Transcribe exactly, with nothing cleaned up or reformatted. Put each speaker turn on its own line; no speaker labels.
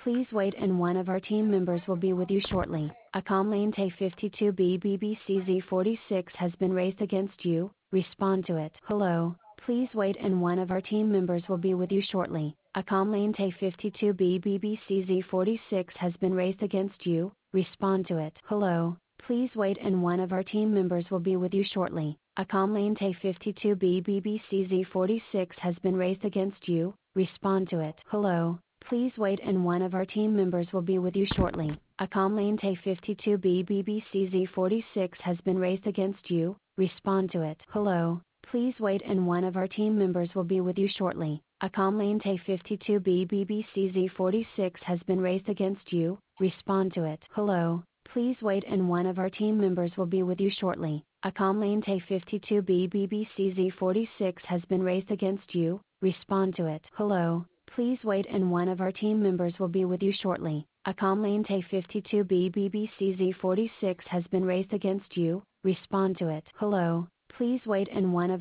Please wait and one of our team members will be with you shortly. A complaint fifty-two B B B C Z forty-six has been raised against you, respond to it. Hello, please wait and one of our team members will be with you shortly. A complaint fifty-two B B B C Z forty-six has been raised against you, respond to it. Hello, please wait and one of our team members will be with you shortly. A complaint fifty-two B B B C Z forty-six has been raised against you, respond to it. Hello, please wait and one of our team members will be with you shortly. A complaint fifty-two B B B C Z forty-six has been raised against you, respond to it. Hello, please wait and one of our team members will be with you shortly. A complaint fifty-two B B B C Z forty-six has been raised against you, respond to it. Hello, please wait and one of our team members will be with you shortly. A complaint fifty-two B B B C Z forty-six has been raised against you, respond to it. Hello, please wait and one of our team members will be with you shortly. A complaint fifty-two B B B C Z forty-six has been raised against you, respond to it. Hello, please wait and one of